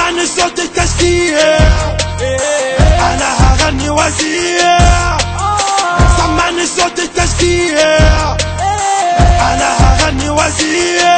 سمعني صوت التشجيع، انا هغني وزيع. سمعني صوت التشجيع، انا هغني وزيع.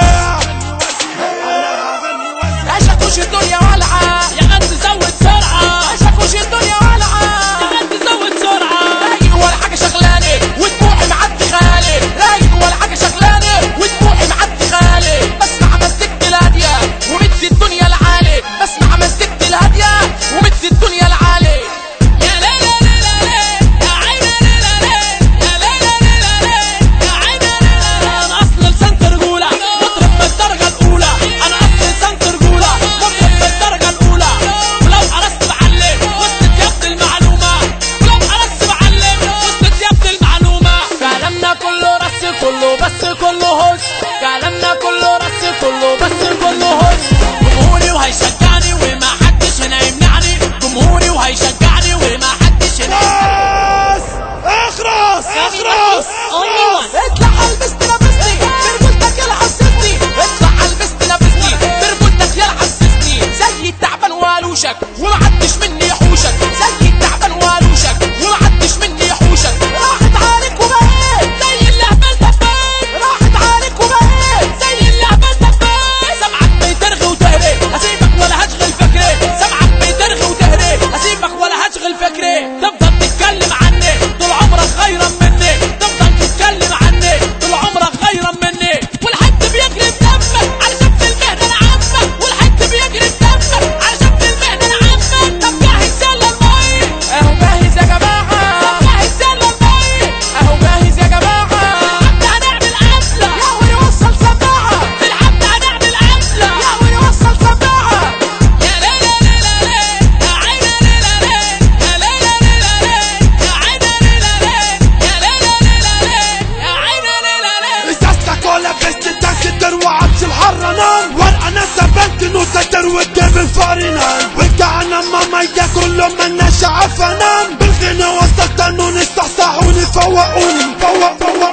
اشكوش الدنيا والعة يا غد زود سرعة، اشكوش الدنيا والعة يا غد زود سرعة. رايق ولا حاجة شغلاني ودموعي معدي غالي، رايق ولا حاجة شغلاني ودموعي معدي غالي. بسمع مزيكتي الهادية ومدي الدنيا العالي، بسمع مزيكتي الهادية ومدي الدنيا العالي. يا ليلى ليلى ليلى يا عيني ليلى ليلى يا ليلى ليلى ليلى يا عيني ليلى. انا اصل لسان رجولة مطرب من الدرجة الأولى، انا اصل لسان رجولة مطرب من الدرجة الأولى. ولو قرصت بعلم وصلت يا ابن المعلومة، ولو قرصت بعلم وصلت يا ابن المعلومة. كلامنا كله رص كله بس كله هز، كلامنا كله رص كله بس كله هز. جمهوري وهيشجعني وما حدش هنا يمنعني، جمهوري وهيشجعني وما حدش هنا بس اخرس اخرس. اطلع البست لبسني برجولتك يلا حسسني، اطلع البست لبسني برجولتك يلا حسسني. زي التعبان والوشك ومحدش مني يحوشك، زي التعبان والوشك ومحدش مني يحوشك. راحت عليك وبقيت زي اللهبل دبيت، راحت عليك وبقيت زي اللهبل دبيت. سمعك بيترغي وتهري هسيبك ولا هشغل فكري، سمعك بيترغي وتهري هسيبك ولا هشغل فكري. تفضل تتكلم عني طول عمرك خيرا مني، تفضل تتكلم عني طول عمرك خيرا مني. والحد بيجري بدمك على شفت المهنة العامة، والحد بيجري بدمك على شفت المهنة العامة. طب جاهز يلا المي اهو جاهز يا جماعة، طب جاهز يلا المي اهو جاهز يا جماعة. بالعبد هنعمل قفلة يا ويوصل سماعة، بالعبد هنعمل قفلة يا ويوصل سماعة. يا ليلى ليلى ليلى يا عيني ليلى ليلى يا ليلى ليلى ليلى يا عيني ليلى ليلى يا ليلى ليلى ليلى يا عيني ليلى ليلى. ازازتك ولا بستك تروى عبس الحرنان، وانا سبنت نوستر والدب الفارنان. وجعنا ماما يا كله منا شعفنان، بالغنى وسط التنون استحصحوني فوقوني فوق